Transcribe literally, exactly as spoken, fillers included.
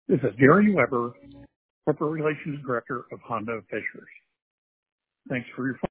This is Gary Weber, Corporate Relations Director of Hondo Fishers. Thanks for your